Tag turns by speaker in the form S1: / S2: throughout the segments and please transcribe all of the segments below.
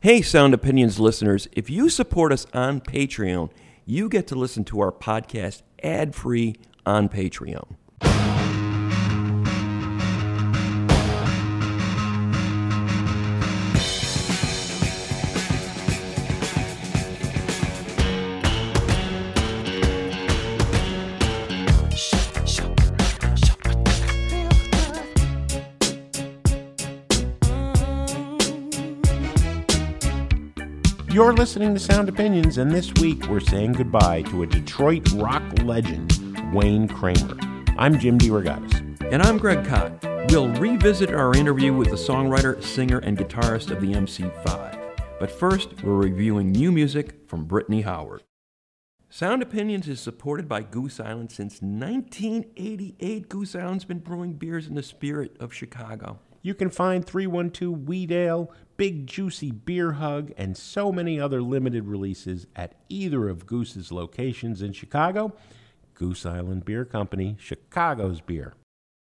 S1: Hey, Sound Opinions listeners, if you support us on Patreon, you get to listen to our podcast ad-free on Patreon.
S2: You're listening to Sound Opinions, and this week we're saying goodbye to a Detroit rock legend, Wayne Kramer. I'm Jim DeRogatis.
S1: And I'm Greg Kot. We'll revisit our interview with the songwriter, singer, and guitarist of the MC5. But first, we're reviewing new music from Brittany Howard. Sound Opinions is supported by Goose Island since 1988. Goose Island's been brewing beers in the spirit of Chicago.
S2: You can find 312 Wheat Ale, Big Juicy Beer Hug, and so many other limited releases at either of Goose's locations in Chicago. Goose Island Beer Company, Chicago's beer.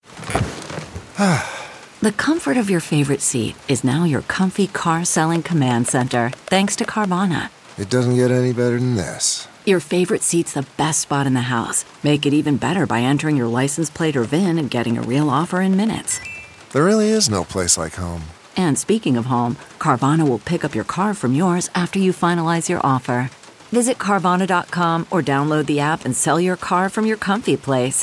S3: The comfort of your favorite seat is now your comfy car-selling command center, thanks to Carvana.
S4: It doesn't get any better than this.
S3: Your favorite seat's the best spot in the house. Make it even better by entering your license plate or VIN and getting a real offer in minutes.
S4: There really is no place like home.
S3: And speaking of home, Carvana will pick up your car from yours after you finalize your offer. Visit Carvana.com or download the app and sell your car from your comfy place.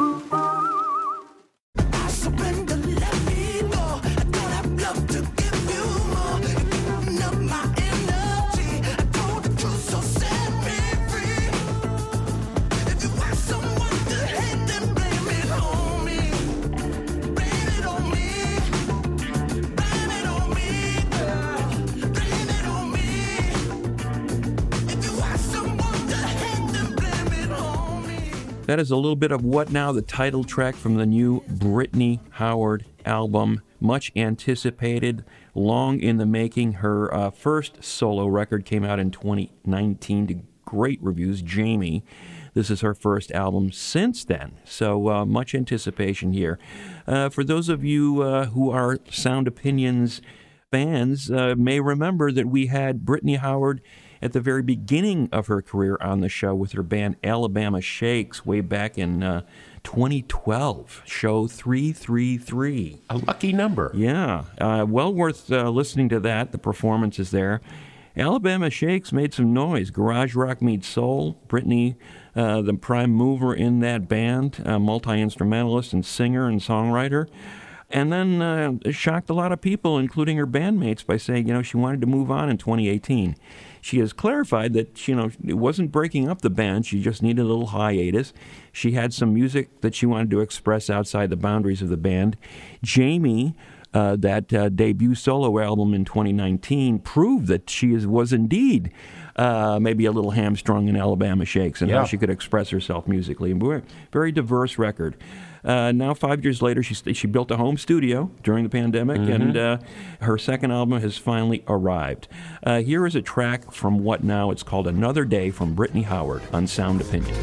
S1: That is a little bit of What Now, the title track from the new Brittany Howard album. Much anticipated, long in the making. Her first solo record came out in 2019 to great reviews, Jamie. This is her first album since then, so much anticipation here. For those of you who are Sound Opinions fans, may remember that we had Brittany Howard at the very beginning of her career on the show with her band Alabama Shakes way back in 2012, show 333.
S2: A lucky number.
S1: Yeah, well worth listening to that. The performance is there. Alabama Shakes made some noise. Garage rock meets soul. Brittany, the prime mover in that band, multi-instrumentalist and singer and songwriter. And then shocked a lot of people, including her bandmates, by saying, she wanted to move on in 2018. She has clarified that, it wasn't breaking up the band. She just needed a little hiatus. She had some music that she wanted to express outside the boundaries of the band. Jamie, that debut solo album in 2019, proved that she was indeed maybe a little hamstrung in Alabama Shakes and how she could express herself musically. Very diverse record. Now, 5 years later, she built a home studio during the pandemic, and her second album has finally arrived. Here is a track from What Now? It's called Another Day from Brittany Howard on Sound Opinion.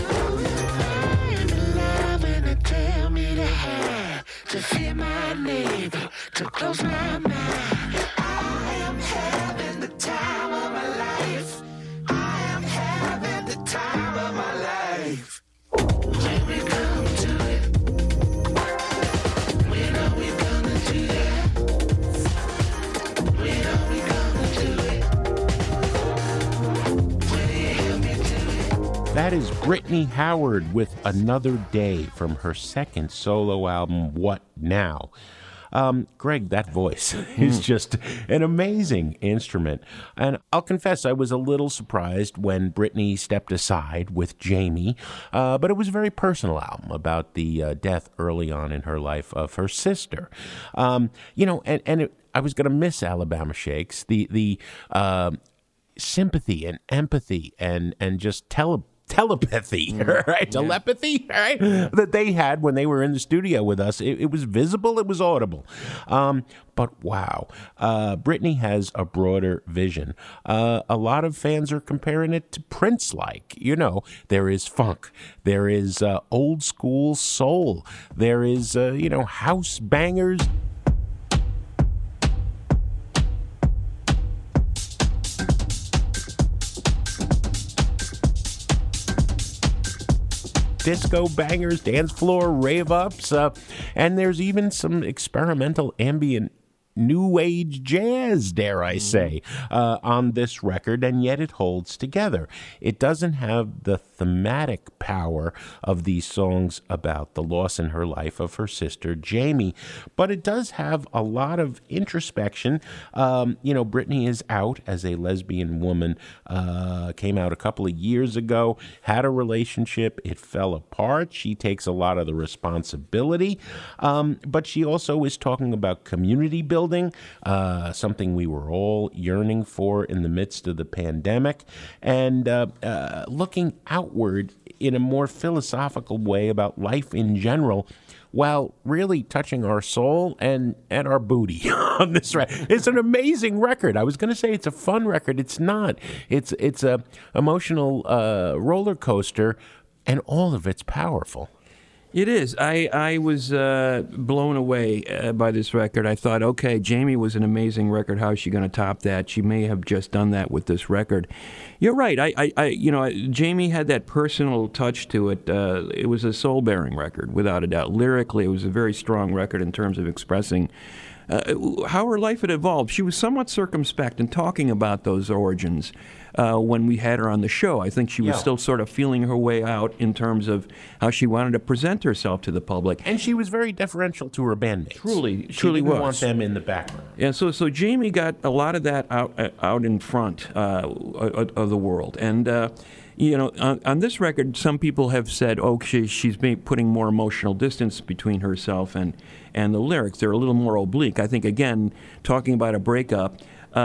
S5: To fear my neighbor, to close my mind. I am having the time of my life. I am having the time of my life. When we come to it, when are we gonna do that? When are we gonna do it? Will you help me do it?
S2: That is Brittany Howard with Another Day from her second solo album, What Now? Greg, that voice is just an amazing instrument. And I'll confess, I was a little surprised when Brittany stepped aside with Jamie, but it was a very personal album about the death early on in her life of her sister. I was going to miss Alabama Shakes, the sympathy and empathy and just telepathy, right? Telepathy, right? That they had when they were in the studio with us. It was visible, it was audible. But wow, Brittany has a broader vision. A lot of fans are comparing it to Prince-like. There is funk, there is old school soul, there is, house bangers. disco bangers, dance floor rave ups, and there's even some experimental ambient new age jazz, dare I say, on this record, and yet it holds together. It doesn't have the thematic power of these songs about the loss in her life of her sister Jamie, but it does have a lot of introspection. Britney is out as a lesbian woman, came out a couple of years ago, had a relationship, it fell apart. She takes a lot of the responsibility, but she also is talking about community building, something we were all yearning for in the midst of the pandemic, and looking outward in a more philosophical way about life in general, while really touching our soul and our booty on this record. It's an amazing record. I was going to say it's a fun record. It's not. It's a emotional roller coaster, and all of it's powerful.
S1: It is. I was blown away by this record. I thought, okay, Jamie was an amazing record. How is she going to top that? She may have just done that with this record. You're right. Jamie had that personal touch to it. It was a soul-bearing record, without a doubt. Lyrically, it was a very strong record in terms of expressing how her life had evolved. She was somewhat circumspect in talking about those origins when we had her on the show. I think she was still sort of feeling her way out in terms of how she wanted to present herself to the public.
S2: And she was very deferential to her bandmates.
S1: Truly
S2: she didn't
S1: was.
S2: Want them in the background.
S1: Yeah, so Jamie got a lot of that out in front of the world. And on this record, some people have said, she's putting more emotional distance between herself and the lyrics. They're a little more oblique. I think, again, talking about a breakup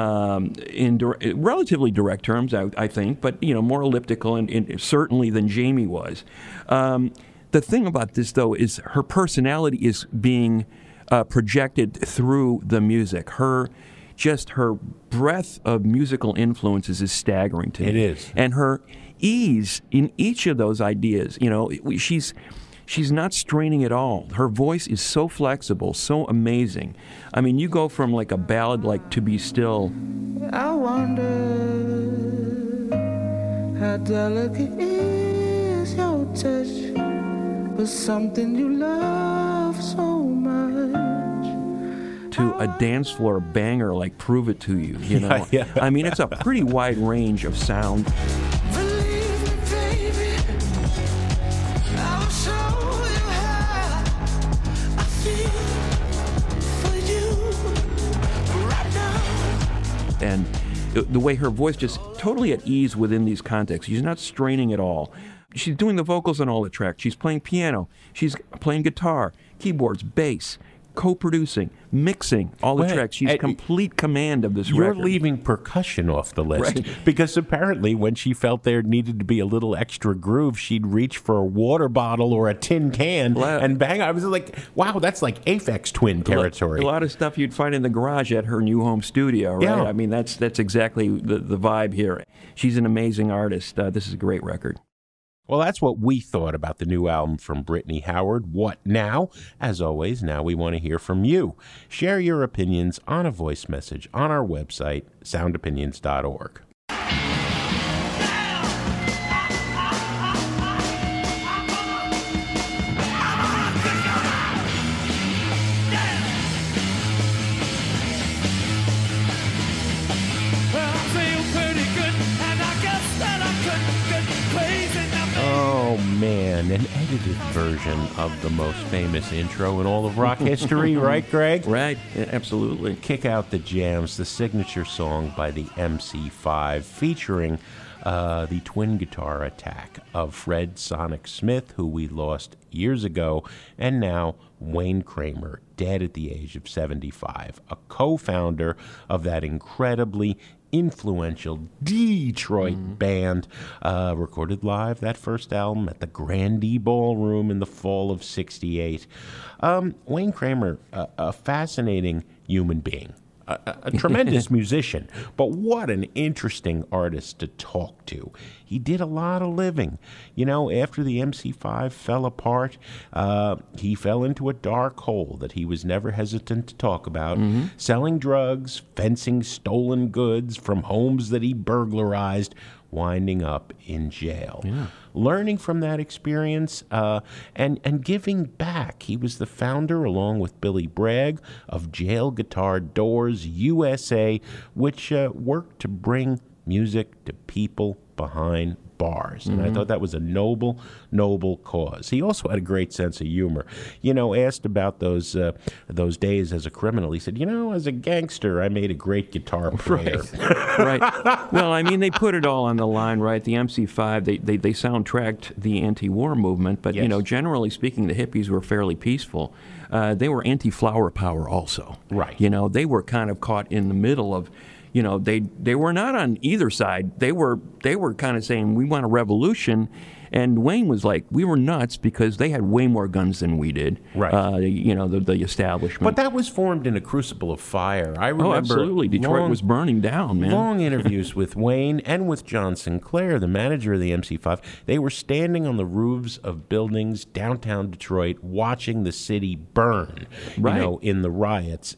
S1: in relatively direct terms, I think, but, more elliptical and certainly than Jamie was. The thing about this, though, is her personality is being projected through the music. Her breadth of musical influences is staggering to me.
S2: It is.
S1: And her ease in each of those ideas, she's not straining at all. Her voice is so flexible, so amazing. I mean, you go from like a ballad like To Be Still.
S5: I wonder how delicate is your touch with something you love so much.
S1: To a dance floor banger like Prove It To You,
S2: Yeah.
S1: I mean, it's a pretty wide range of sound.
S5: Believe me, baby, I will show you how I feel for you right now.
S1: And the way her voice just totally at ease within these contexts. She's not straining at all. She's doing the vocals on all the tracks. She's playing piano. She's playing guitar, keyboards, bass, co-producing, mixing all the tracks. She's complete command of this record.
S2: You're leaving percussion off the list.
S1: Right.
S2: Because apparently when she felt there needed to be a little extra groove, she'd reach for a water bottle or a tin can and bang. I was like, wow, that's like Aphex Twin territory.
S1: A lot of stuff you'd find in the garage at her new home studio, right?
S2: Yeah.
S1: I mean, that's exactly the vibe here. She's an amazing artist. This is a great record.
S2: Well, that's what we thought about the new album from Brittany Howard. What now? As always, now we want to hear from you. Share your opinions on a voice message on our website, soundopinions.org. Oh, man, an edited version of the most famous intro in all of rock history, right, Greg?
S1: Right, yeah, absolutely.
S2: Kick Out the Jams, the signature song by the MC5, featuring the twin guitar attack of Fred Sonic Smith, who we lost years ago, and now Wayne Kramer, dead at the age of 75, a co-founder of that incredibly influential Detroit band, recorded live that first album at the Grandee Ballroom in the fall of '68. Wayne Kramer, a fascinating human being, a tremendous musician, but what an interesting artist to talk to. He did a lot of living. After the MC5 fell apart, he fell into a dark hole that he was never hesitant to talk about, selling drugs, fencing stolen goods from homes that he burglarized, winding up in jail. Learning from that experience and giving back. He was the founder, along with Billy Bragg, of Jail Guitar Doors USA, which worked to bring music to people behind bars. And I thought that was a noble, noble cause. He also had a great sense of humor. Asked about those days as a criminal, he said, as a gangster, I made a great guitar player.
S1: Right. Well, I mean, they put it all on the line, right? The MC5, they soundtracked the anti-war movement, but,
S2: Yes.
S1: Generally speaking, the hippies were fairly peaceful. They were anti-flower power also.
S2: Right.
S1: They were kind of caught in the middle of, they were not on either side. They were kind of saying, we want a revolution. And Wayne was like, we were nuts because they had way more guns than we did.
S2: Right.
S1: The establishment.
S2: But that was formed in a crucible of fire. I remember.
S1: Oh, absolutely. Detroit was burning down, man.
S2: Long interviews with Wayne and with John Sinclair, the manager of the MC5. They were standing on the roofs of buildings downtown Detroit, watching the city burn.
S1: Right.
S2: In the riots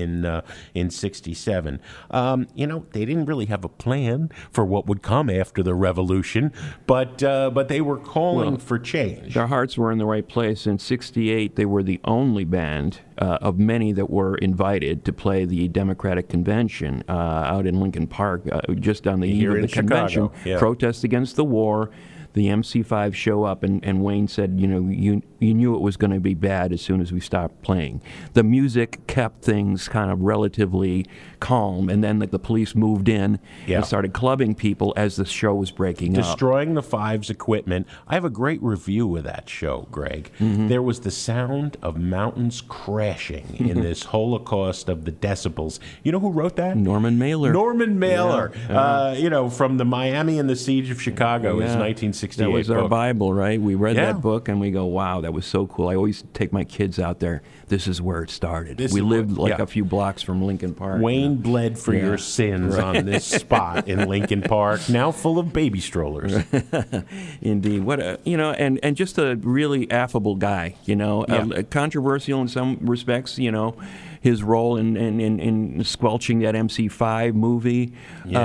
S2: in '67. They didn't really have a plan for what would come after the revolution, but they were calling for change.
S1: Their hearts were in the right place. In '68, they were the only band of many that were invited to play the Democratic Convention out in Lincoln Park, just on the eve
S2: Here
S1: of
S2: in
S1: the convention.
S2: Chicago, yeah.
S1: Protest against the war. The MC5 show up, and Wayne said, you knew it was going to be bad as soon as we stopped playing. The music kept things kind of relatively calm, and then the police moved in and started clubbing people as the show was breaking up.
S2: Destroying the Five's equipment. I have a great review of that show, Greg. There was the sound of mountains crashing in this holocaust of the decibels. You know who wrote that?
S1: Norman Mailer.
S2: Norman Mailer. From the Miami and the Siege of Chicago, his 1968
S1: That was our
S2: book.
S1: Bible, right? We read
S2: Yeah.
S1: that book and we go, wow, that was so cool. I always take my kids out there. This is where it started.
S2: This
S1: We
S2: is
S1: lived
S2: where-
S1: like
S2: yeah.
S1: a few blocks from Lincoln Park.
S2: Wayne bled for
S1: Yeah.
S2: your sins on this spot in Lincoln Park, now full of baby strollers.
S1: Indeed. What a, and just a really affable guy,
S2: Yeah.
S1: controversial in some respects, his role in squelching that MC5 movie.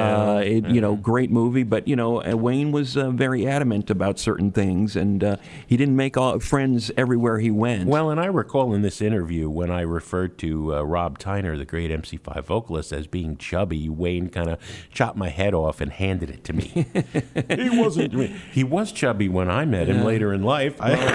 S1: Great movie, but Wayne was very adamant about certain things, and he didn't make friends everywhere he went.
S2: Well, and I recall in this interview when I referred to Rob Tyner, the great MC5 vocalist, as being chubby, Wayne kind of chopped my head off and handed it to me. He wasn't. He was chubby when I met him later in life.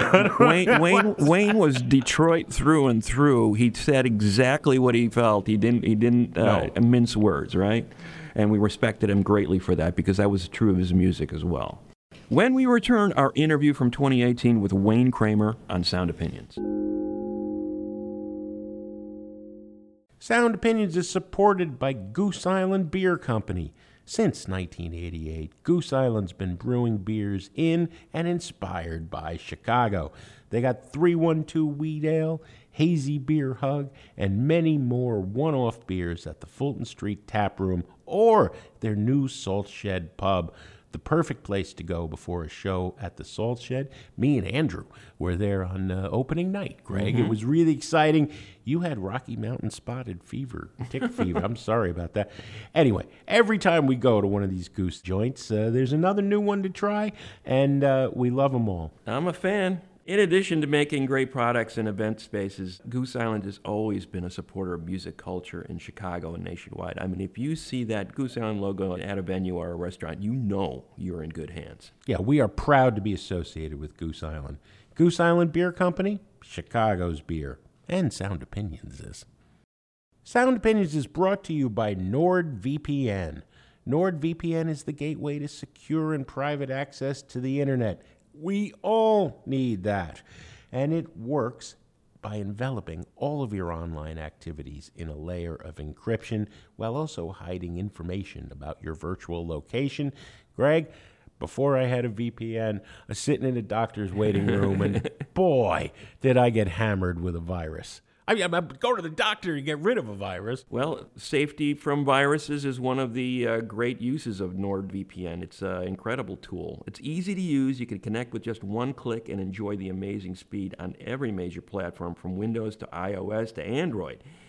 S1: Wayne was Detroit through and through. He said exactly what he felt. He didn't mince words, right? And we respected him greatly for that because that was true of his music as well. When we return, our interview from 2018 with Wayne Kramer on Sound Opinions.
S2: Sound Opinions is supported by Goose Island Beer Company. Since 1988, Goose Island's been brewing beers in and inspired by Chicago. They got 312 Wheat Ale, Hazy Beer Hug, and many more one-off beers at the Fulton Street Tap Room or their new Salt Shed Pub. The perfect place to go before a show at the Salt Shed. Me and Andrew were there on opening night, Greg. It was really exciting. You had Rocky Mountain spotted fever, tick fever. I'm sorry about that. Anyway, every time we go to one of these Goose joints, there's another new one to try, and we love them all.
S1: I'm a fan. In addition to making great products and event spaces, Goose Island has always been a supporter of music culture in Chicago and nationwide. I mean, if you see that Goose Island logo at a venue or a restaurant, you know you're in good hands.
S2: Yeah, we are proud to be associated with Goose Island. Goose Island Beer Company, Chicago's beer, and Sound Opinions is. Sound Opinions is brought to you by NordVPN. NordVPN is the gateway to secure and private access to the internet. We all need that. And it works by enveloping all of your online activities in a layer of encryption while also hiding information about your virtual location. Greg, before I had a VPN, I was sitting in a doctor's waiting room, and boy, did I get hammered with a virus. I mean, I'm going to the doctor to get rid of a virus.
S1: Well, safety from viruses is one of the great uses of NordVPN. It's an incredible tool. It's easy to use. You can connect with just one click and enjoy the amazing speed on every major platform from Windows to iOS to Android.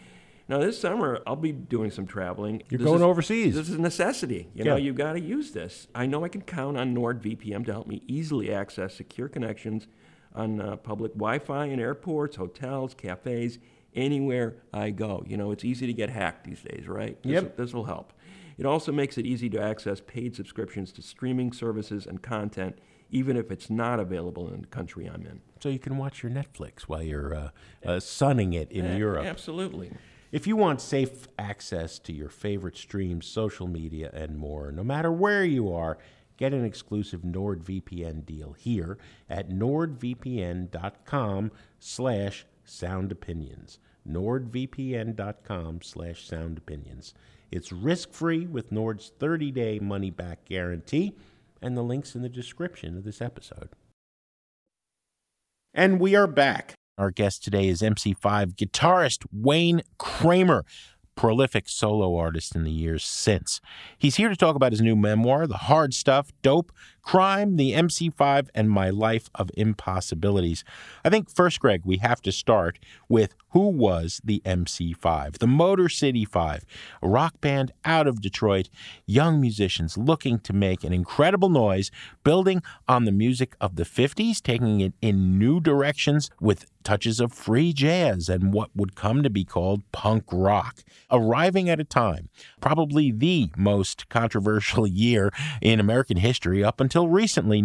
S1: Now, this summer, I'll be doing some traveling.
S2: You're going overseas.
S1: This is a necessity. You know, you've got to use this. I know I can count on NordVPN to help me easily access secure connections on public Wi-Fi in airports, hotels, cafes, anywhere I go. You know, it's easy to get hacked these days, right? This will help. It also makes it easy to access paid subscriptions to streaming services and content, even if it's not available in the country I'm in.
S2: So you can watch your Netflix while you're sunning it in Europe.
S1: Absolutely.
S2: If you want safe access to your favorite streams, social media, and more, no matter where you are, get an exclusive NordVPN deal here at nordvpn.com/soundopinions. nordvpn.com/soundopinions. It's risk-free with Nord's 30-day money-back guarantee, and the link's in the description of this episode. And we are back. Our guest today is MC5 guitarist Wayne Kramer, prolific solo artist in the years since. He's here to talk about his new memoir, The Hard Stuff, Dope, Crime, the MC5, and My Life of Impossibilities. I think first, Greg, we have to start with who was the MC5, the Motor City 5, a rock band out of Detroit, young musicians looking to make an incredible noise, building on the music of the 50s, taking it in new directions with touches of free jazz and what would come to be called punk rock, arriving at a time, probably the most controversial year in American history up until recently,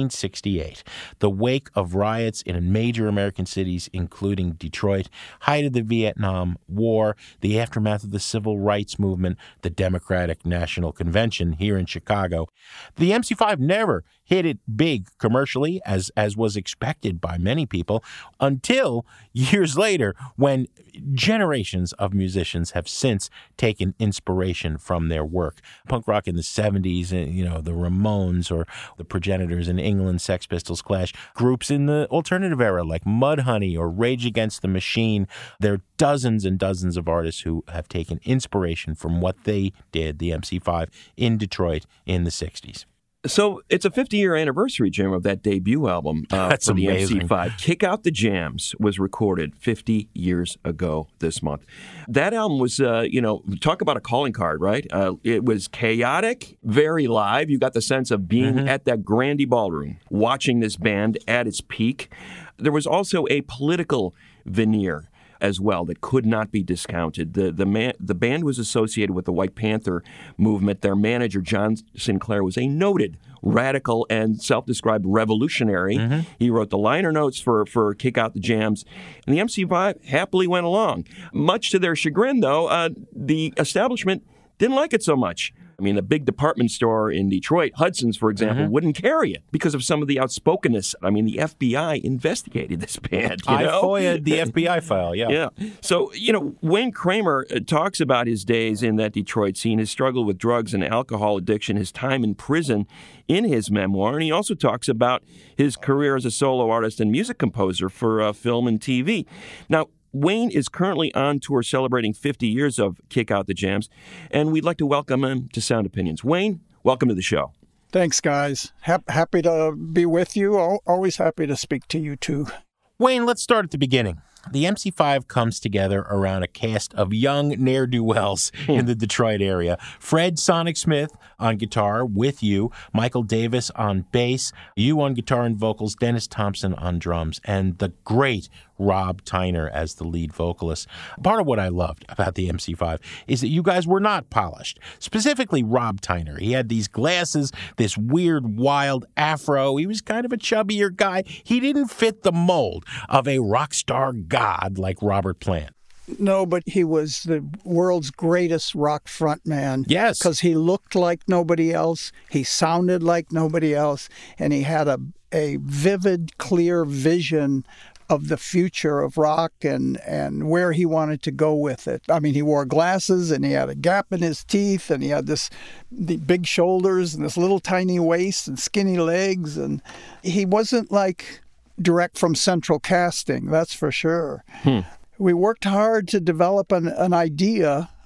S2: 1968, the wake of riots in major American cities, including Detroit, height of the Vietnam War, the aftermath of the Civil Rights Movement, the Democratic National Convention here in Chicago. The MC5 never hit it big commercially, as was expected by many people, until years later, when generations of musicians have since taken inspiration from their work. Punk rock in the 70s, the Ramones or the Progenitors in England, Sex Pistols, Clash, groups in the alternative era like Mudhoney or Rage Against the Machine. There are dozens and dozens of artists who have taken inspiration from what they did, the MC5, in Detroit in the 60s.
S1: So it's a 50-year anniversary, Jim, of that debut album
S2: That's
S1: for the
S2: amazing.
S1: MC5. Kick Out the Jams was recorded 50 years ago this month. That album was, talk about a calling card, right? It was chaotic, very live. You got the sense of being at that Grandy Ballroom, watching this band at its peak. There was also a political veneer as well that could not be discounted. The band was associated with the White Panther movement. Their manager, John Sinclair, was a noted radical and self-described revolutionary. He wrote the liner notes for Kick Out the Jams, and the MC5 happily went along. Much to their chagrin, though, the establishment didn't like it so much. I mean, a big department store in Detroit, Hudson's, for example, wouldn't carry it because of some of the outspokenness. I mean, the FBI investigated this band.
S2: I FOIA'd the FBI file, yeah.
S1: Yeah. So, Wayne Kramer talks about his days in that Detroit scene, his struggle with drugs and alcohol addiction, his time in prison in his memoir. And he also talks about his career as a solo artist and music composer for film and TV. Now, Wayne is currently on tour celebrating 50 years of Kick Out the Jams, and we'd like to welcome him to Sound Opinions. Wayne, welcome to the show.
S6: Thanks, guys. Happy to be with you. Always happy to speak to you, too.
S2: Wayne, let's start at the beginning. The MC5 comes together around a cast of young ne'er-do-wells in the Detroit area. Fred Sonic Smith on guitar with you, Michael Davis on bass, you on guitar and vocals, Dennis Thompson on drums, and the great Rob Tyner as the lead vocalist. Part of what I loved about the MC5 is that you guys were not polished. Specifically, Rob Tyner. He had these glasses, this weird, wild afro. He was kind of a chubbier guy. He didn't fit the mold of a rock star god like Robert Plant.
S6: No, but he was the world's greatest rock frontman.
S2: Yes.
S6: Because he looked like nobody else, he sounded like nobody else, and he had a vivid, clear vision of the future of rock and where he wanted to go with it. I mean, he wore glasses and he had a gap in his teeth and he had the big shoulders and this little tiny waist and skinny legs. And he wasn't like direct from Central Casting, that's for sure. We worked hard to develop an idea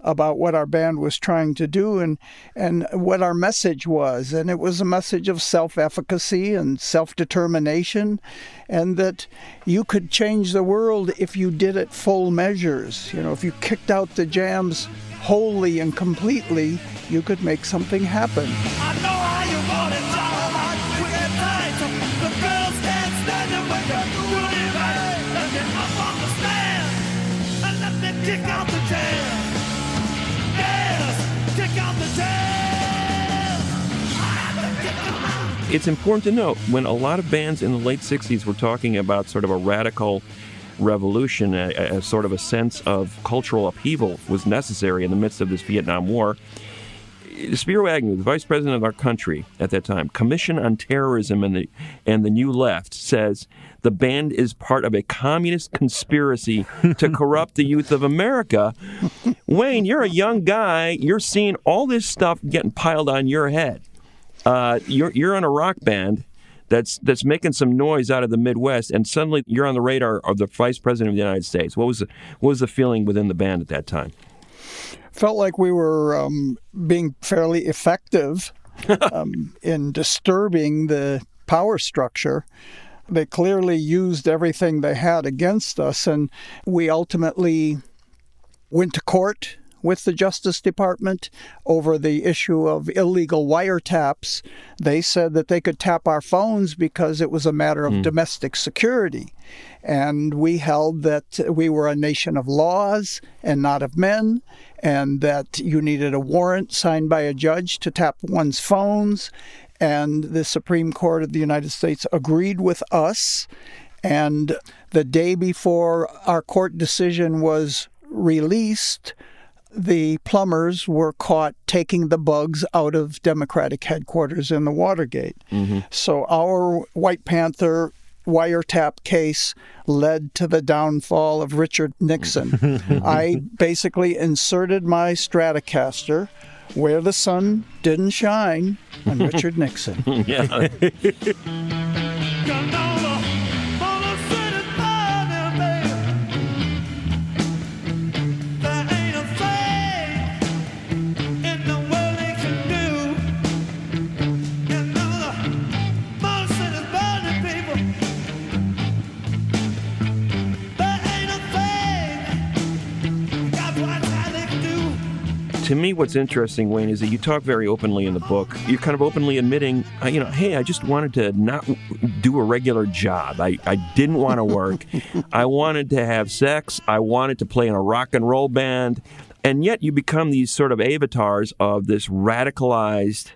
S6: about what our band was trying to do and what our message was. And it was a message of self-efficacy and self-determination, and that you could change the world if you did it full measures. You know, if you kicked out the jams wholly and completely, you could make something happen.
S5: I know how you want it, child. With that tight, the girls can't stand it when you're doing it right. Let me up on the stand and let me kick out the jam. Yes, kick out the jam. I have to kick them out.
S1: It's important to note, when a lot of bands in the late 60s were talking about sort of a radical revolution, a sort of a sense of cultural upheaval was necessary in the midst of this Vietnam War, Spiro Agnew, the vice president of our country at that time, Commission on Terrorism and the New Left, says the band is part of a communist conspiracy to corrupt the youth of America. Wayne, you're a young guy. You're seeing all this stuff getting piled on your head. You're in a rock band that's making some noise out of the Midwest, and suddenly you're on the radar of the vice president of the United States. What was the feeling within the band at that time?
S6: Felt like we were being fairly effective in disturbing the power structure. They clearly used everything they had against us, and we ultimately went to court with the Justice Department over the issue of illegal wiretaps. They said that they could tap our phones because it was a matter of domestic security. And we held that we were a nation of laws and not of men, and that you needed a warrant signed by a judge to tap one's phones. And the Supreme Court of the United States agreed with us. And the day before our court decision was released, the plumbers were caught taking the bugs out of Democratic headquarters in the Watergate. So our White Panther wiretap case led to the downfall of Richard Nixon. I basically inserted my Stratocaster where the sun didn't shine on Richard Nixon.
S1: Yeah. To me, what's interesting, Wayne, is that you talk very openly in the book. You're kind of openly admitting, hey, I just wanted to not do a regular job. I didn't want to work. I wanted to have sex. I wanted to play in a rock and roll band. And yet you become these sort of avatars of this radicalized,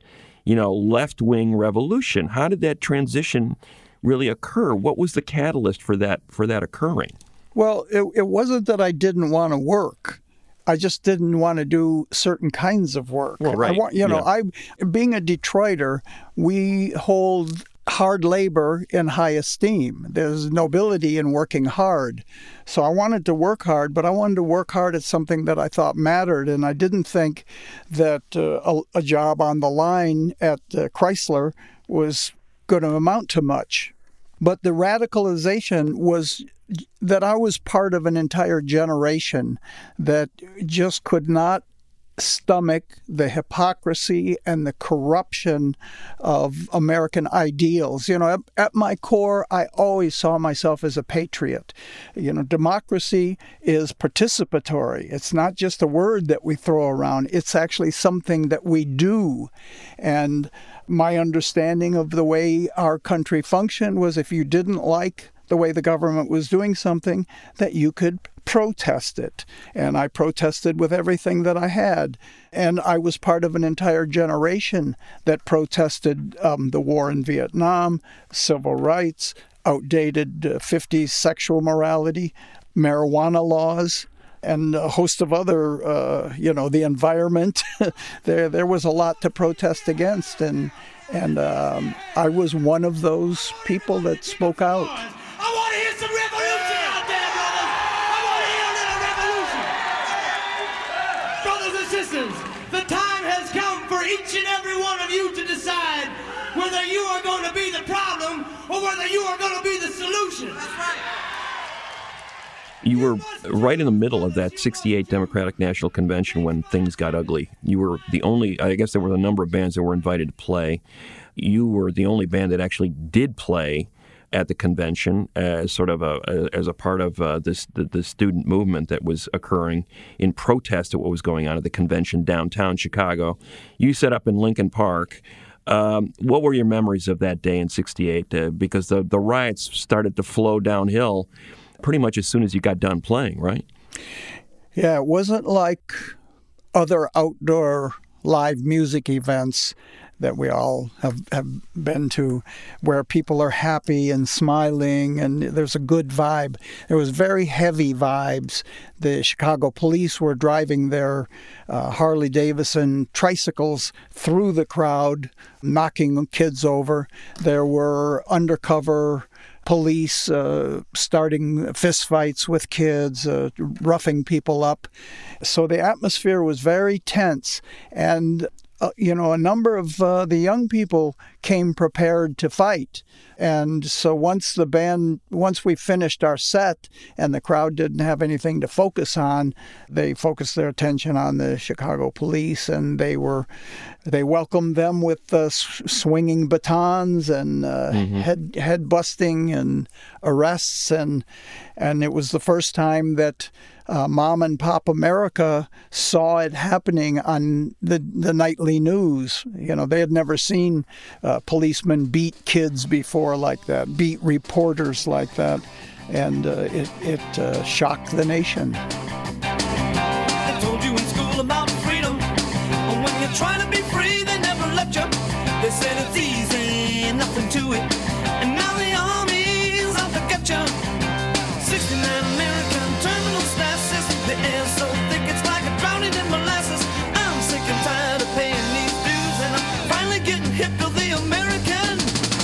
S1: left-wing revolution. How did that transition really occur? What was the catalyst for that occurring?
S6: Well, it wasn't that I didn't want to work. I just didn't want to do certain kinds of work.
S1: Well, right.
S6: Being a Detroiter, we hold hard labor in high esteem. There's nobility in working hard. So I wanted to work hard, but I wanted to work hard at something that I thought mattered. And I didn't think that a job on the line at Chrysler was going to amount to much. But the radicalization was that I was part of an entire generation that just could not stomach the hypocrisy and the corruption of American ideals. At my core, I always saw myself as a patriot. Democracy is participatory. It's not just a word that we throw around. It's actually something that we do. And my understanding of the way our country functioned was if you didn't like the way the government was doing something, that you could protest it. And I protested with everything that I had. And I was part of an entire generation that protested the war in Vietnam, civil rights, outdated 50s sexual morality, marijuana laws, and a host of other, the environment. There was a lot to protest against. And I was one of those people that spoke out.
S5: I want to hear some revolution out there, brothers. I want to hear a little revolution. Brothers and sisters, the time has come for each and every one of you to decide whether you are going to be the problem or whether you are going to be the solution. That's right.
S1: You were right in the middle of that 68 Democratic National Convention when things got ugly. You were the only, I guess there were a number of bands that were invited to play. You were the only band that actually did play at the convention as sort of as a part of the student movement that was occurring in protest of what was going on at the convention downtown Chicago. You set up in Lincoln Park. What were your memories of that day in 68? Because the riots started to flow downhill pretty much as soon as you got done playing, right?
S6: Yeah, it wasn't like other outdoor live music events that we all have been to, where people are happy and smiling and there's a good vibe. There was very heavy vibes. The Chicago police were driving their Harley-Davidson tricycles through the crowd, knocking kids over. There were undercover police starting fistfights with kids, roughing people up. So the atmosphere was very tense. And a number of the young people came prepared to fight. And so once we finished our set and the crowd didn't have anything to focus on, they focused their attention on the Chicago police, and they welcomed them with swinging batons and head busting and arrests. And it was the first time that Mom and Pop America saw it happening on the nightly news. They had never seen policemen beat kids before like that, beat reporters like that, and it shocked the nation.
S5: They told you in school about freedom, and when you're trying to be free, they never let you. They said it's easy, nothing to it, and now the army's out to get you. 69 American terminal statuses, the air's so thick it's like a drowning in molasses. I'm sick and tired of paying these dues, and I'm finally getting hip to the American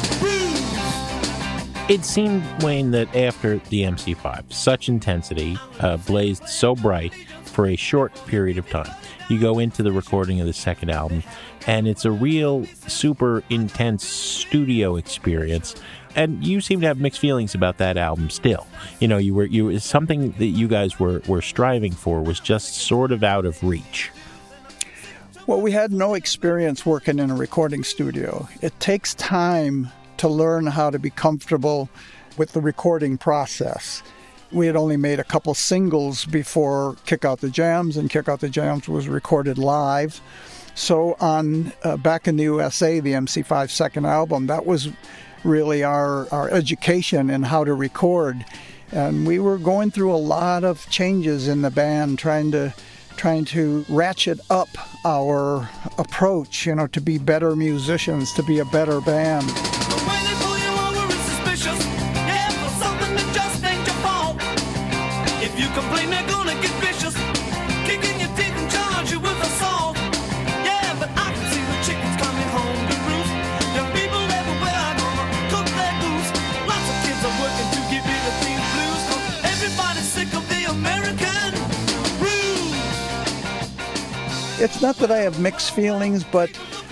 S5: blues.
S2: It seemed, Wayne, that after the MC5, such intensity blazed so bright for a short period of time. You go into the recording of the second album, and it's a real super intense studio experience. And you seem to have mixed feelings about that album still. You were something that you guys were striving for was just sort of out of reach.
S6: Well, we had no experience working in a recording studio. It takes time to learn how to be comfortable with the recording process. We had only made a couple singles before Kick Out the Jams, and Kick Out the Jams was recorded live. So on Back in the USA, the MC5 second album, that was really our education in how to record. And we were going through a lot of changes in the band, trying to ratchet up our approach, to be better musicians, to be a better band.
S5: The way they pull you over is suspicious. Yeah, for something that just ain't your fault. If you complain, they're gonna get vicious, kicking your teeth and charge you with assault. Yeah, but I can see the chickens coming home to roost. Young people everywhere are gonna cook their goose. Lots of kids are working to get rid of these blues, 'cause everybody's sick of the American blues.
S6: It's not that I have mixed feelings, but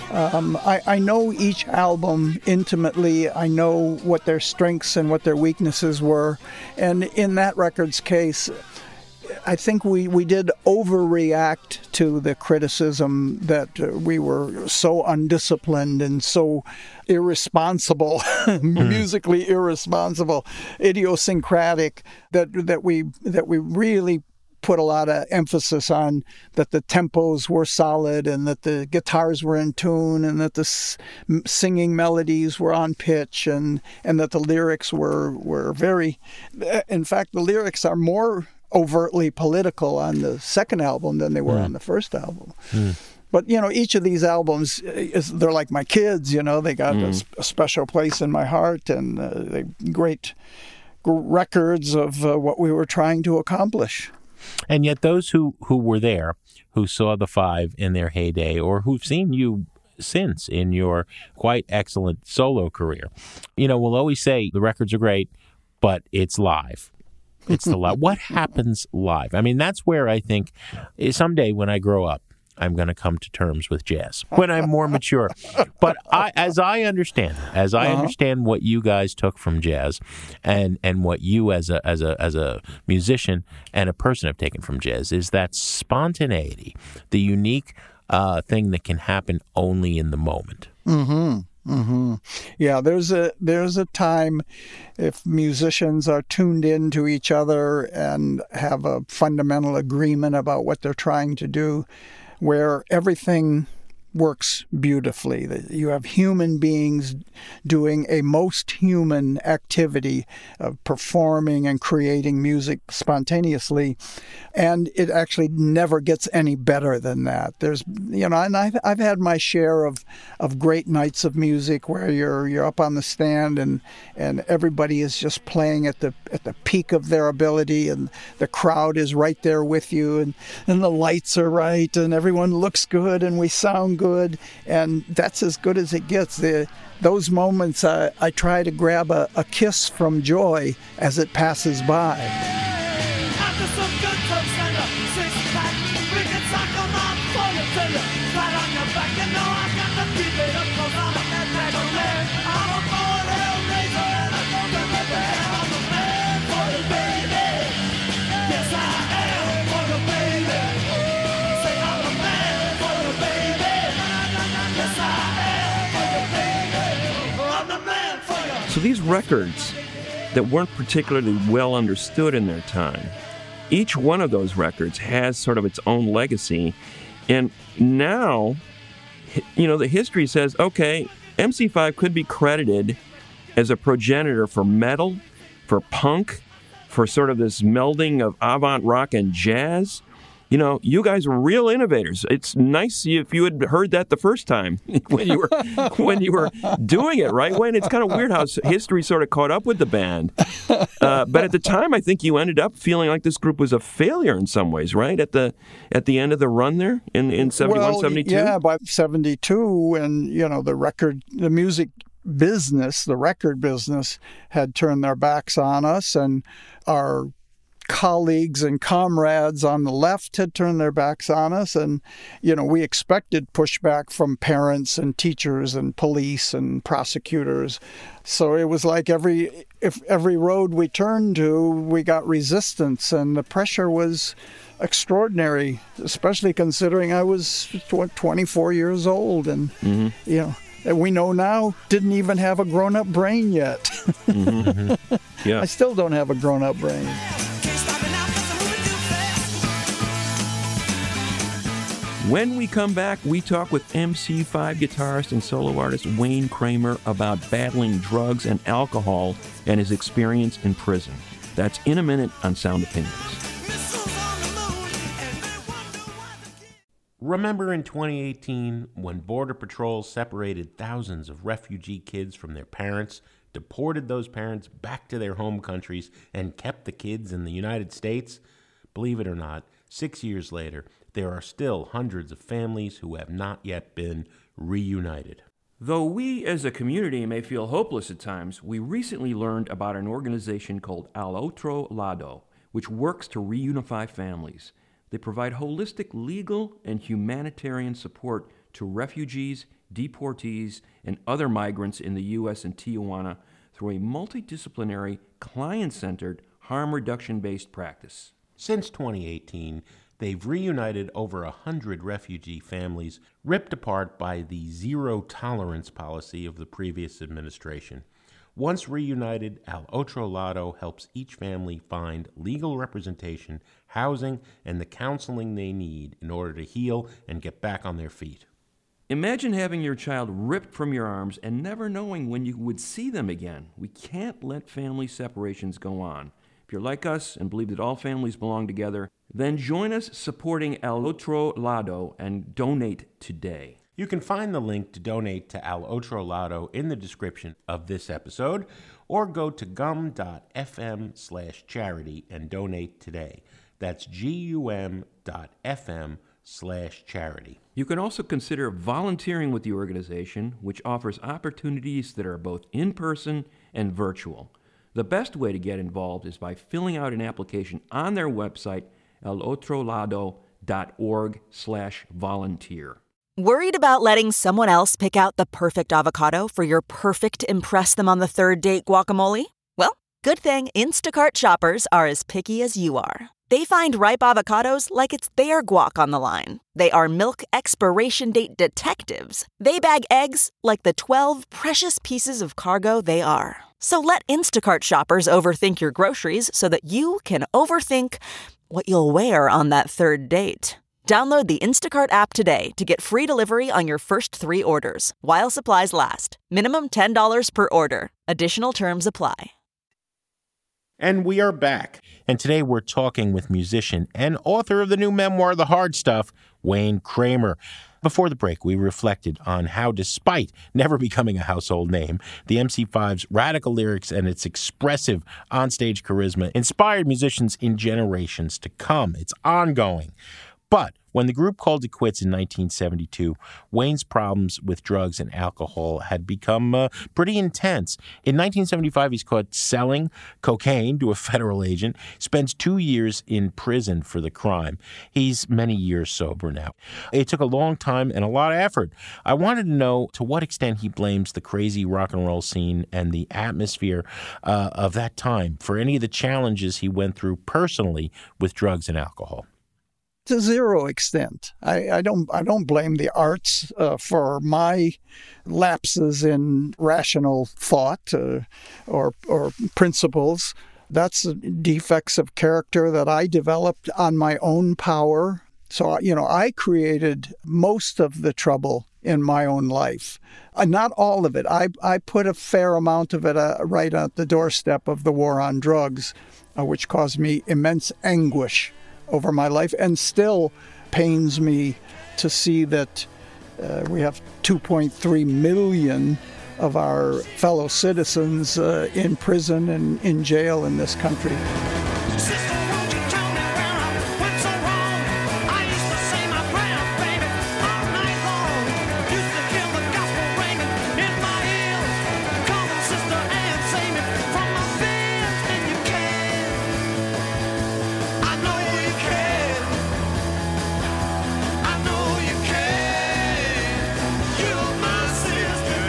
S6: I know each album intimately. I know what their strengths and what their weaknesses were. And in that record's case, I think we did overreact to the criticism that we were so undisciplined and so irresponsible, musically irresponsible, idiosyncratic, that we really put a lot of emphasis on that the tempos were solid and that the guitars were in tune and that the singing melodies were on pitch and that the lyrics were very... In fact, the lyrics are more overtly political on the second album than they were on the first album. But, each of these albums, they're like my kids, they got a special place in my heart, and they're great records of what we were trying to accomplish.
S2: And yet those who were there, who saw the Five in their heyday, or who've seen you since in your quite excellent solo career, will always say the records are great, but it's live. It's the live. What happens live? I mean, that's where I think someday when I grow up, I'm going to come to terms with jazz when I'm more mature. But as I understand what you guys took from jazz, and what you as a musician and a person have taken from jazz, is that spontaneity, the unique thing that can happen only in the moment.
S6: Yeah, there's a time, if musicians are tuned in to each other and have a fundamental agreement about what they're trying to do, where everything works beautifully. That you have human beings doing a most human activity of performing and creating music spontaneously, and it actually never gets any better than that. There's, and I've had my share of great nights of music where you're up on the stand and everybody is just playing at the peak of their ability, and the crowd is right there with you, and the lights are right, and everyone looks good, and we sound good, and that's as good as it gets. Those moments, I try to grab a kiss from joy as it passes by.
S5: After some good times and a six-pack, we can talk on my phone until you flat on your back. You know I got to keep it up 'cause I'm a man. I'm a born hellraiser and I don't give a damn. I'm a man for you, baby. Yes, I am for you, baby. Say I'm a man for you, baby. Yes, I am for you, baby. I'm the man for you.
S1: So these records that weren't particularly well understood in their time, each one of those records has sort of its own legacy. And now, the history says, okay, MC5 could be credited as a progenitor for metal, for punk, for sort of this melding of avant rock and jazz. You guys were real innovators. It's nice if you had heard that the first time when you were doing it, right, Wayne? It's kind of weird how history sort of caught up with the band. But at the time, I think you ended up feeling like this group was a failure in some ways, right? At the end of the run there in 71, 72?
S6: Yeah, by 72, and the music business, the record business, had turned their backs on us, and our colleagues and comrades on the left had turned their backs on us, and we expected pushback from parents and teachers and police and prosecutors. So it was like every road we turned to, we got resistance, and the pressure was extraordinary, especially considering I was 24 years old, and we know now didn't even have a grown-up brain yet.
S1: Mm-hmm. Yeah.
S6: I still don't have a grown-up brain.
S1: When we come back, we talk with MC5 guitarist and solo artist Wayne Kramer about battling drugs and alcohol and his experience in prison. That's in a minute on Sound Opinions.
S2: Remember in 2018 when Border Patrol separated thousands of refugee kids from their parents, deported those parents back to their home countries, and kept the kids in the United States? Believe it or not, 6 years later, there are still hundreds of families who have not yet been reunited.
S1: Though we as a community may feel hopeless at times, we recently learned about an organization called Al Otro Lado, which works to reunify families. They provide holistic legal and humanitarian support to refugees, deportees, and other migrants in the U.S. and Tijuana through a multidisciplinary, client-centered, harm reduction-based practice.
S2: Since 2018, they've reunited over 100 refugee families ripped apart by the zero-tolerance policy of the previous administration. Once reunited, Al Otro Lado helps each family find legal representation, housing, and the counseling they need in order to heal and get back on their feet.
S1: Imagine having your child ripped from your arms and never knowing when you would see them again. We can't let family separations go on. If you're like us and believe that all families belong together, then join us supporting Al Otro Lado and donate today.
S2: You can find the link to donate to Al Otro Lado in the description of this episode, or go to gum.fm/charity and donate today. That's gum.fm/charity.
S1: You can also consider volunteering with the organization, which offers opportunities that are both in-person and virtual. The best way to get involved is by filling out an application on their website, elotrolado.org. avocado.org/volunteer.
S7: Worried about letting someone else pick out the perfect avocado for your perfect impress them on the third date guacamole? Well, good thing Instacart shoppers are as picky as you are. They find ripe avocados like it's their guac on the line. They are milk expiration date detectives. They bag eggs like the 12 precious pieces of cargo they are. So let Instacart shoppers overthink your groceries so that you can overthink what you'll wear on that third date. Download the Instacart app today to get free delivery on your first 3 orders, while supplies last. Minimum $10 per order. Additional terms apply.
S2: And we are back. And today we're talking with musician and author of the new memoir, The Hard Stuff, Wayne Kramer. Before the break, we reflected on how, despite never becoming a household name, the MC5's radical lyrics and its expressive onstage charisma inspired musicians in generations to come. It's ongoing. But when the group called it quits in 1972, Wayne's problems with drugs and alcohol had become pretty intense. In 1975, he's caught selling cocaine to a federal agent, spends 2 years in prison for the crime. He's many years sober now. It took a long time and a lot of effort. I wanted to know to what extent he blames the crazy rock and roll scene and the atmosphere of that time for any of the challenges he went through personally with drugs and alcohol.
S6: To zero extent. I don't blame the arts for my lapses in rational thought or principles. That's defects of character that I developed on my own power. So, I created most of the trouble in my own life. Not all of it. I put a fair amount of it right at the doorstep of the war on drugs, which caused me immense anguish over my life, and still pains me to see that we have 2.3 million of our fellow citizens in prison and in jail in this country.
S5: Sister, won't you tell me where I went so wrong? I used to say my prayers, baby, all night long. Used to hear the gospel ringing in my ears. Come on, sister, and save me from my fears. And you can. I know you can. I know you can. You're my sister,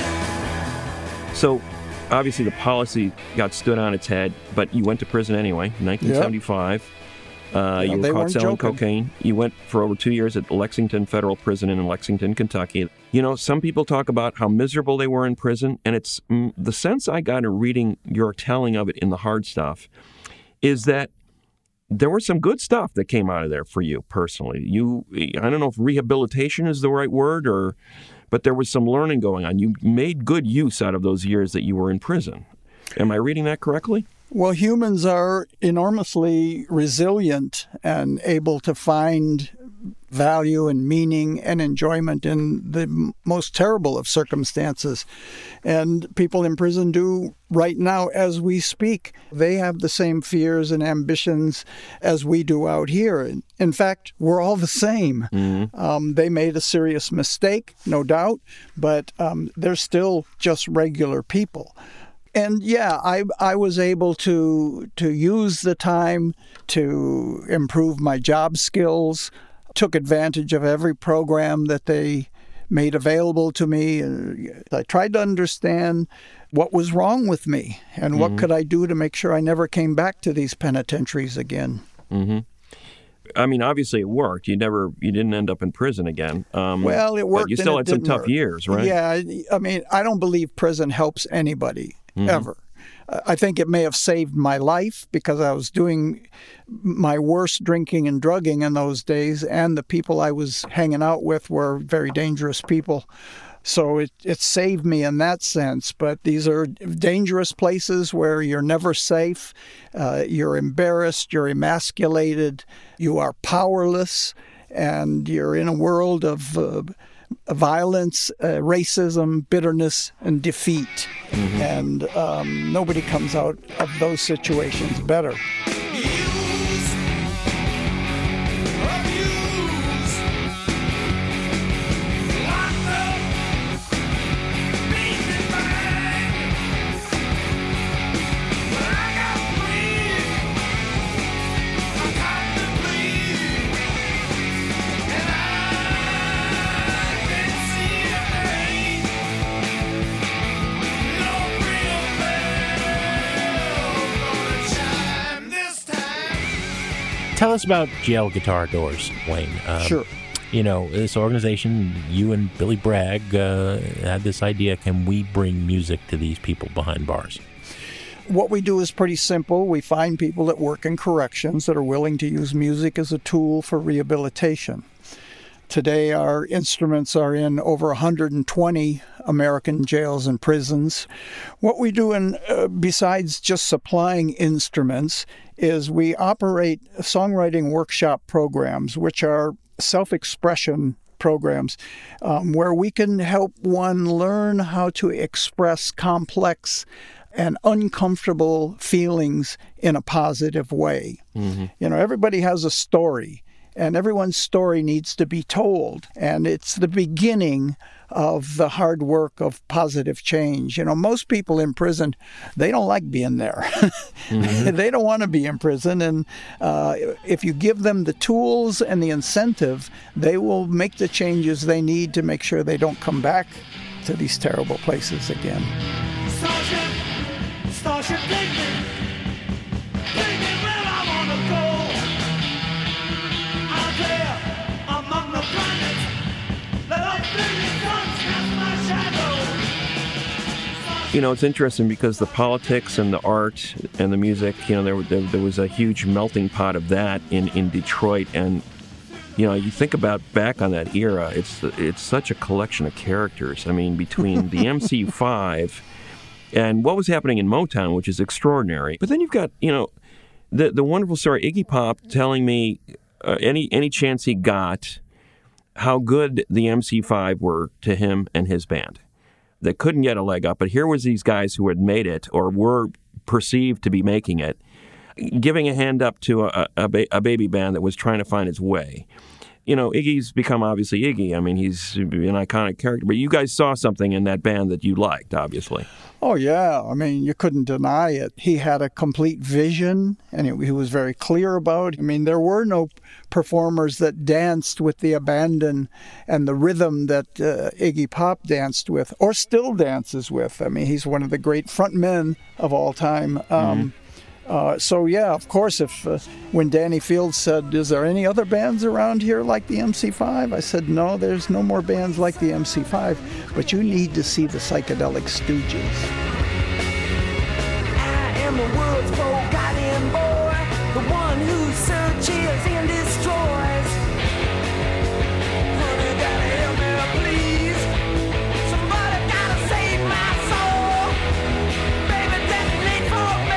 S5: and
S1: So, obviously, the policy got stood on its head, but you went to prison anyway, 1975. You were caught selling cocaine. You went for over 2 years at Lexington Federal Prison in Lexington, Kentucky. Some people talk about how miserable they were in prison, and it's the sense I got in reading your telling of it in The Hard Stuff is that there was some good stuff that came out of there for you personally. I don't know if rehabilitation is the right word, but there was some learning going on. You made good use out of those years that you were in prison. Am I reading that correctly?
S6: Well, humans are enormously resilient and able to find value and meaning and enjoyment in the most terrible of circumstances. And people in prison do right now as we speak. They have the same fears and ambitions as we do out here. In fact, we're all the same. Mm-hmm. They made a serious mistake, no doubt, but they're still just regular people. And yeah, I was able to use the time to improve my job skills, took advantage of every program that they made available to me. I tried to understand what was wrong with me and what could I do to make sure I never came back to these penitentiaries again.
S1: Mm-hmm. I mean, obviously it worked. You didn't end up in prison again.
S6: Well, it worked.
S1: But you still had some tough years, right?
S6: Yeah, I mean, I don't believe prison helps anybody. Ever. I think it may have saved my life because I was doing my worst drinking and drugging in those days, and the people I was hanging out with were very dangerous people. So it saved me in that sense. But these are dangerous places where you're never safe. You're embarrassed. You're emasculated. You are powerless. And you're in a world of violence, racism, bitterness, and defeat. And nobody comes out of those situations better.
S2: Tell us about Jail Guitar Doors, Wayne.
S6: Sure.
S2: You know, this organization, you and Billy Bragg had this idea, can we bring music to these people behind bars?
S6: What we do is pretty simple. We find people that work in corrections that are willing to use music as a tool for rehabilitation. Today, our instruments are in over 120 American jails and prisons. What we do, besides just supplying instruments, is we operate songwriting workshop programs, which are self-expression programs, where we can help one learn how to express complex and uncomfortable feelings in a positive way. Mm-hmm. You know, everybody has a story, and everyone's story needs to be told. And it's the beginning of the hard work of positive change. You know, most people in prison, they don't like being there. Mm-hmm. They don't want to be in prison. And if you give them the tools and the incentive, they will make the changes they need to make sure they don't come back to these terrible places again.
S5: Starship, take me where I wanna go. Out there among the planets, let our billion suns cast my shadow.
S1: You know, it's interesting because the politics and the art and the music, you know, there was a huge melting pot of that in Detroit, and you know, you think about back on that era, it's such a collection of characters. I mean, between the MC5 and what was happening in Motown, which is extraordinary. But then you've got, you know, the wonderful story, Iggy Pop telling me any chance he got how good the MC5 were to him and his band. They couldn't get a leg up, but here was these guys who had made it or were perceived to be making it, giving a hand up to a baby band that was trying to find its way. You know, Iggy's become obviously Iggy. I mean, he's an iconic character, but you guys saw something in that band that you liked, obviously.
S6: Oh, yeah. I mean, you couldn't deny it. He had a complete vision, and he was very clear about it. I mean, there were no performers that danced with the abandon and the rhythm that Iggy Pop danced with, or still dances with. I mean, he's one of the great frontmen of all time. So, yeah, of course, when Danny Fields said, is there any other bands around here like the MC5? I said, no, there's no more bands like the MC5, but you need to see the Psychedelic Stooges.
S5: I am the world's forgotten boy, the one who searches and destroys. Honey, gotta help me, please. Somebody gotta save my soul. Baby, detonate for me.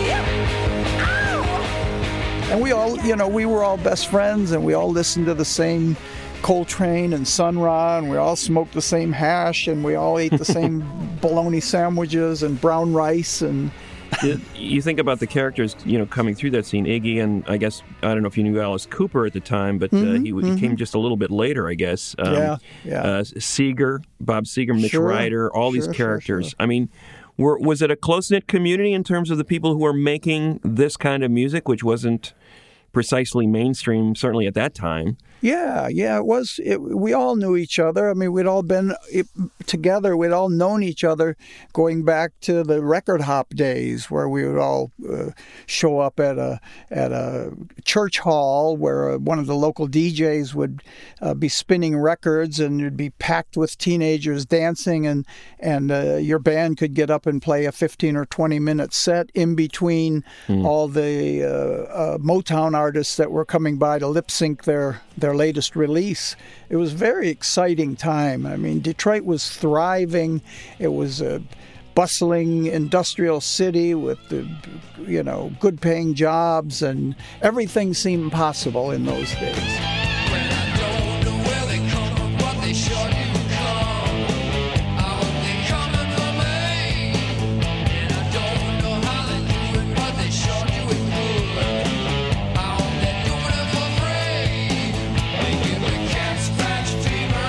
S6: And we all, you know, we were all best friends, and we all listened to the same Coltrane and Sun Ra, and we all smoked the same hash, and we all ate the same bologna sandwiches and brown rice. And
S1: you think about the characters, you know, coming through that scene. Iggy, and I guess, I don't know if you knew Alice Cooper at the time, but he came just a little bit later, I guess. Seeger, Bob Seger, Mitch Ryder, all these characters. Sure. I mean, was it a close-knit community in terms of the people who were making this kind of music, which wasn't precisely mainstream, certainly at that time?
S6: Yeah, it was. We all knew each other. I mean, we'd all been together. We'd all known each other going back to the record hop days, where we would all show up at a church hall where one of the local DJs would be spinning records, and it'd be packed with teenagers dancing, and your band could get up and play a 15 or 20 minute set in between all the Motown artists that were coming by to lip sync their latest release. It was a very exciting time. I mean, Detroit was thriving. It was a bustling industrial city with, good paying jobs, and everything seemed possible in those days.
S5: When I don't know where they come from, but they sure do come. I hope they coming for me. And I don't know how they do it, but they sure do it good. I hope they're doing it for free. They give me cat scratch fever.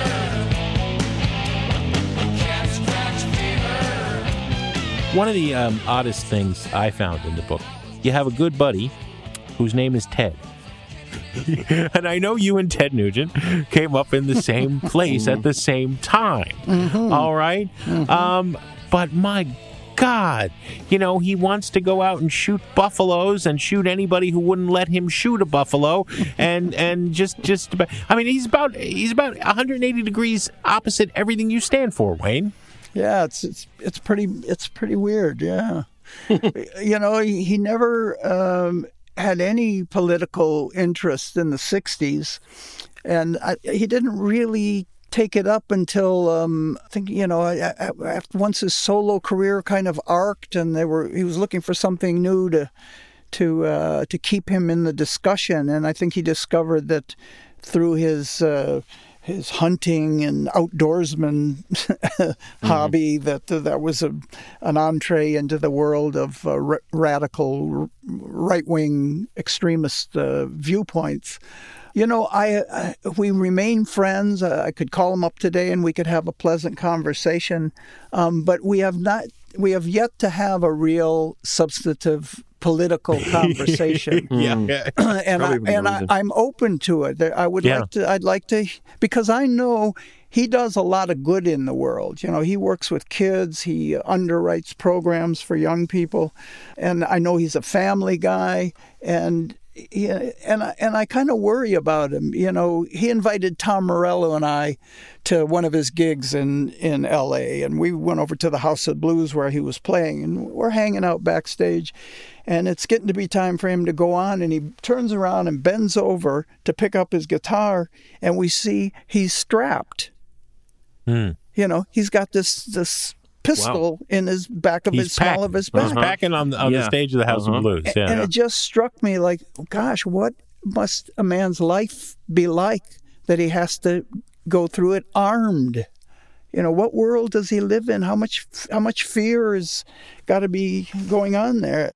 S5: Cat scratch fever.
S2: One of the oddest things I found in the book, you have a good buddy whose name is Ted. And I know you and Ted Nugent came up in the same place at the same time. Mm-hmm. All right? Mm-hmm. But my God, he wants to go out and shoot buffaloes and shoot anybody who wouldn't let him shoot a buffalo, and just he's about 180 degrees opposite everything you stand for, Wayne.
S6: Yeah, it's pretty weird. Yeah, he never had any political interest in the '60s, and he didn't really take it up until I think once his solo career kind of arced, and he was looking for something new to keep him in the discussion, and I think he discovered that through his hunting and outdoorsman hobby that was an entree into the world of radical right-wing extremist viewpoints. We remain friends. I could call him up today and we could have a pleasant conversation. But we have yet to have a real substantive political conversation. I'm open to it. I'd like to, because I know he does a lot of good in the world. He works with kids. He underwrites programs for young people, and I know he's a family guy. And I kind of worry about him. He invited Tom Morello and I to one of his gigs in L.A., and we went over to the House of Blues where he was playing, and we're hanging out backstage, and it's getting to be time for him to go on, and he turns around and bends over to pick up his guitar, and we see he's strapped. He's got this pistol in his back of his small of his back.
S2: He's packing on the stage of the House of Blues. Yeah.
S6: And it just struck me like, gosh, what must a man's life be like that he has to go through it armed? What world does he live in? How much fear has got to be going on there?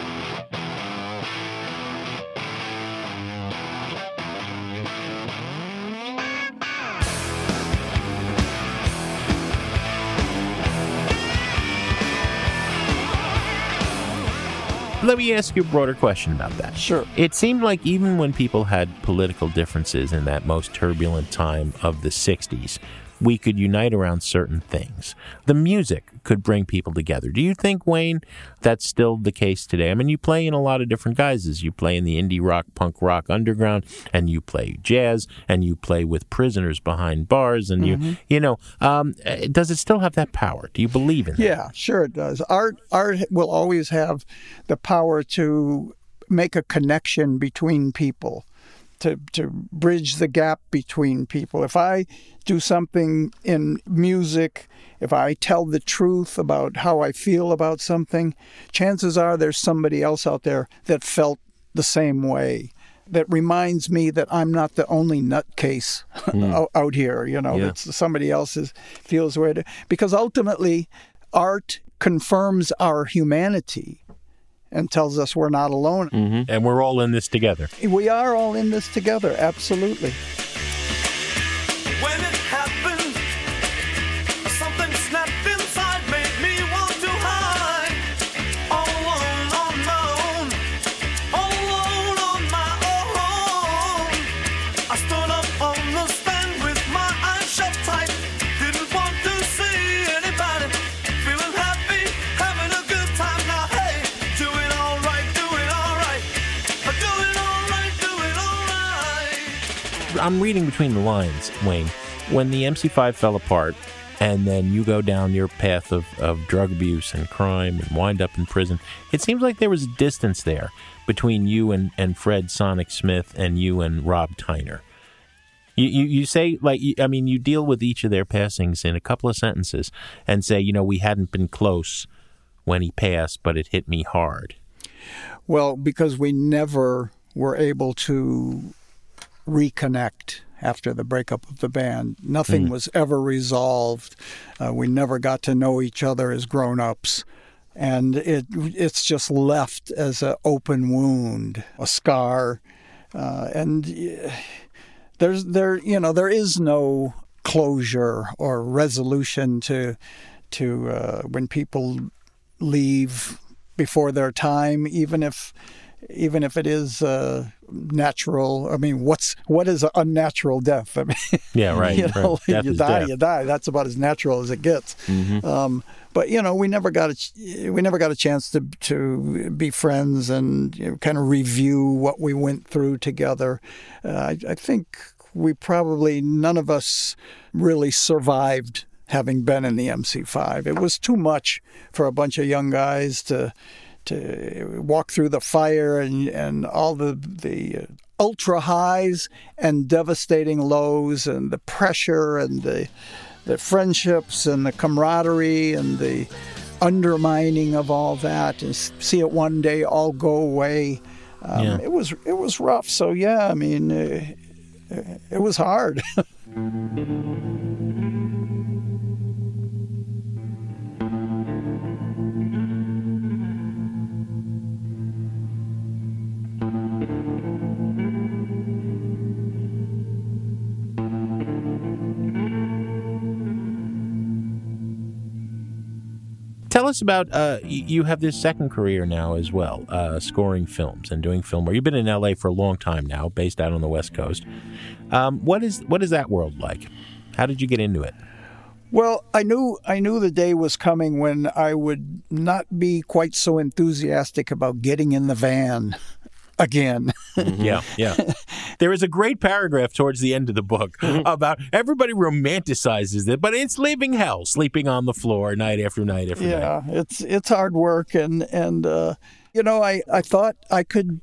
S2: Let me ask you a broader question about that.
S6: Sure.
S2: It seemed like even when people had political differences in that most turbulent time of the 60s, we could unite around certain things. The music could bring people together. Do you think, Wayne, that's still the case today? I mean, you play in a lot of different guises. You play in the indie rock, punk rock underground, and you play jazz, and you play with prisoners behind bars, and does it still have that power? Do you believe in that?
S6: Yeah, sure it does. Art will always have the power to make a connection between people, to bridge the gap between people. If I do something in music, if I tell the truth about how I feel about something, chances are there's somebody else out there that felt the same way, that reminds me that I'm not the only nutcase out here, that somebody else feels the way. Because ultimately, art confirms our humanity and tells us we're not alone.
S2: Mm-hmm. And we're all in this together.
S6: We are all in this together, absolutely.
S5: When it happened, something snapped inside, made me want to hide. All alone on my own, all alone on my own. I stood up on the stand with my eyes shut tight. Didn't want to see anybody. Feeling happy, having a good time now. Hey, doing all right, doing all right. Doing all right, doing all right.
S2: I'm reading between the lines, Wayne. When the MC5 fell apart, and then you go down your path of drug abuse and crime and wind up in prison, it seems like there was a distance there between you and Fred Sonic Smith and you and Rob Tyner. You say, you deal with each of their passings in a couple of sentences and say, we hadn't been close when he passed, but it hit me hard.
S6: Well, because we never were able to reconnect after the breakup of the band. Nothing was ever resolved. We never got to know each other as grown-ups. And it's just left as an open wound, a scar. And there is no closure or resolution to when people leave before their time, even if even if it is natural. I mean, what is an unnatural death? I mean,
S2: Yeah, right.
S6: you know,
S2: Death
S6: you
S2: is
S6: die,
S2: death.
S6: you die. That's about as natural as it gets. But you know, we never got a chance to be friends and kind of review what we went through together. I think we probably, none of us really survived having been in the MC5. It was too much for a bunch of young guys to walk through the fire and all the ultra highs and devastating lows and the pressure and the friendships and the camaraderie and the undermining of all that, and see it one day all go away. It was rough. So yeah, I mean, it was hard.
S2: Tell us about, you have this second career now as well, scoring films and doing film work. You've been in L.A. for a long time now, based out on the West Coast. What is that world like? How did you get into it?
S6: Well, I knew the day was coming when I would not be quite so enthusiastic about getting in the van again.
S2: Yeah. There is a great paragraph towards the end of the book about everybody romanticizes it, but it's living hell, sleeping on the floor night after night after night.
S6: Yeah, it's hard work, and you know, I thought I could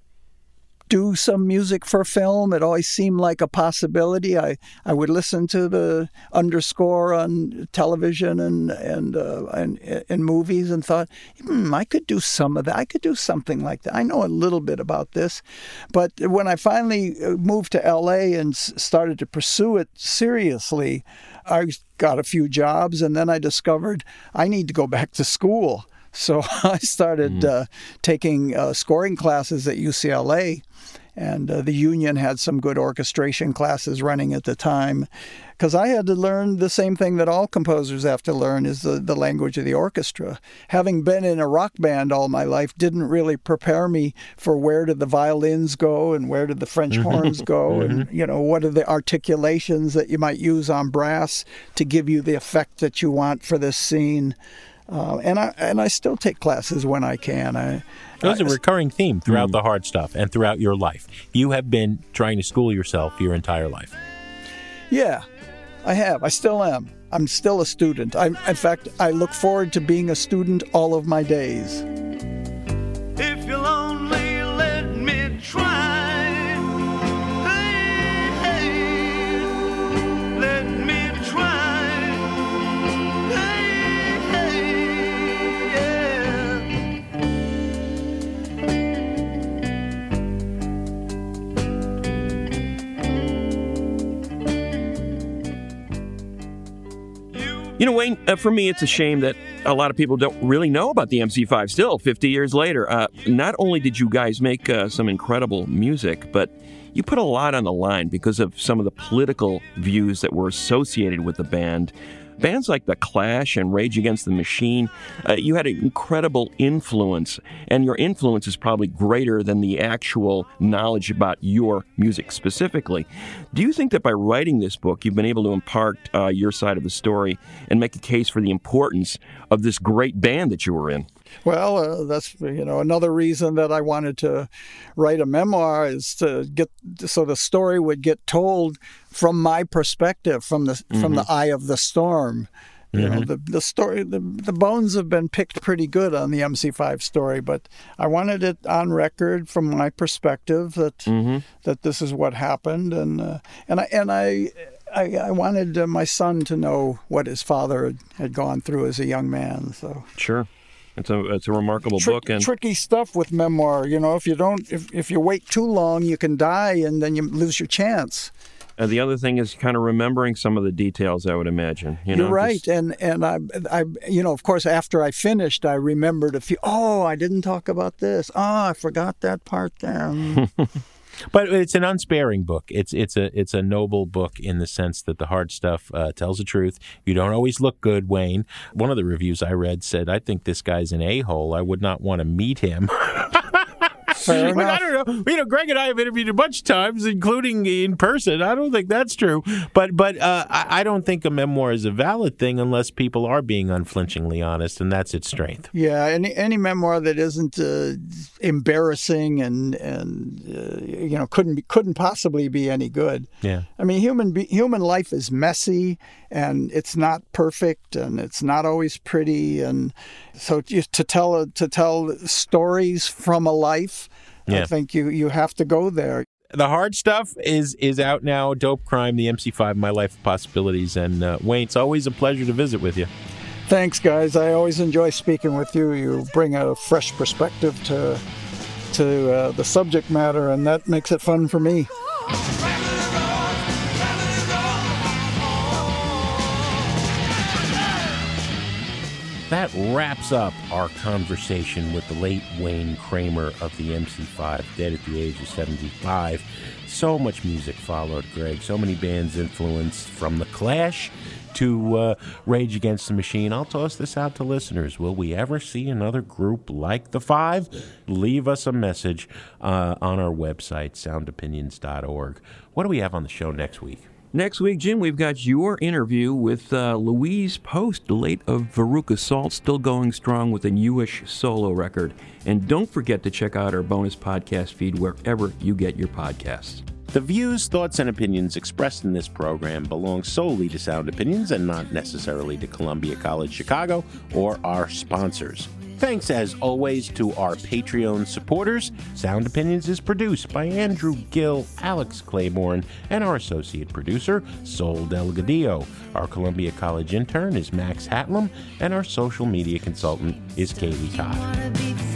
S6: do some music for film. It always seemed like a possibility. I would listen to the underscore on television and in movies and thought, I could do some of that. I could do something like that. I know a little bit about this. But when I finally moved to L.A. and started to pursue it seriously, I got a few jobs, and then I discovered I need to go back to school. So I started taking scoring classes at UCLA, and the union had some good orchestration classes running at the time, because I had to learn the same thing that all composers have to learn, is the language of the orchestra. Having been in a rock band all my life didn't really prepare me for where did the violins go and where did the French horns go, and what are the articulations that you might use on brass to give you the effect that you want for this scene. And I still take classes when I can.
S2: There's a recurring theme throughout the hard stuff and throughout your life. You have been trying to school yourself your entire life.
S6: Yeah, I have. I still am. I'm still a student. In fact, I look forward to being a student all of my days.
S5: If you'll only let me try. Hey, let me try.
S1: You know, Wayne, for me, it's a shame that a lot of people don't really know about the MC5 still, 50 years later. Not only did you guys make some incredible music, but you put a lot on the line because of some of the political views that were associated with the band. Bands like The Clash and Rage Against the Machine, you had an incredible influence, and your influence is probably greater than the actual knowledge about your music specifically. Do you think that by writing this book, you've been able to impart your side of the story and make a case for the importance of this great band that you were in?
S6: Well, that's another reason that I wanted to write a memoir, is to get so the story would get told from my perspective, from the eye of the storm. You know, the story, the bones have been picked pretty good on the MC5 story, but I wanted it on record from my perspective that that this is what happened, and I wanted my son to know what his father had gone through as a young man. So
S1: sure. It's a remarkable book, and
S6: tricky stuff with memoir. If you wait too long, you can die, and then you lose your chance.
S1: The other thing is kind of remembering some of the details, I would imagine.
S6: You're right, and I of course, after I finished, I remembered a few. Oh, I didn't talk about this. Oh, I forgot that part there.
S2: But it's an unsparing book. It's a noble book in the sense that the hard stuff tells the truth. You don't always look good, Wayne. One of the reviews I read said, "I think this guy's an a-hole. I would not want to meet him."
S6: Fair
S2: But I
S6: enough.
S2: don't know. Greg and I have interviewed a bunch of times, including in person. I don't think that's true. But I don't think a memoir is a valid thing unless people are being unflinchingly honest, and that's its strength.
S6: Yeah, any memoir that isn't embarrassing and couldn't possibly be any good.
S2: Yeah.
S6: I mean, human life is messy, and it's not perfect, and it's not always pretty, and so to tell stories from a life,
S2: Yeah.
S6: I think you have to go there.
S2: The hard stuff is out now. Dope Crime, the MC5, My Life of Possibilities. And Wayne, it's always a pleasure to visit with you.
S6: Thanks, guys. I always enjoy speaking with you. You bring a fresh perspective to the subject matter, and that makes it fun for me.
S2: That wraps up our conversation with the late Wayne Kramer of the MC5, dead at the age of 75. So much music followed, Greg. So many bands influenced, from The Clash to Rage Against the Machine. I'll toss this out to listeners. Will we ever see another group like The Five? Leave us a message on our website, soundopinions.org. What do we have on the show next week?
S1: Next week, Jim, we've got your interview with Louise Post, late of Veruca Salt, still going strong with a newish solo record. And don't forget to check out our bonus podcast feed wherever you get your podcasts.
S2: The views, thoughts, and opinions expressed in this program belong solely to Sound Opinions and not necessarily to Columbia College Chicago or our sponsors. Thanks, as always, to our Patreon supporters. Sound Opinions is produced by Andrew Gill, Alex Claiborne, and our associate producer, Sol Delgadillo. Our Columbia College intern is Max Hatlam, and our social media consultant is Kaylee Todd.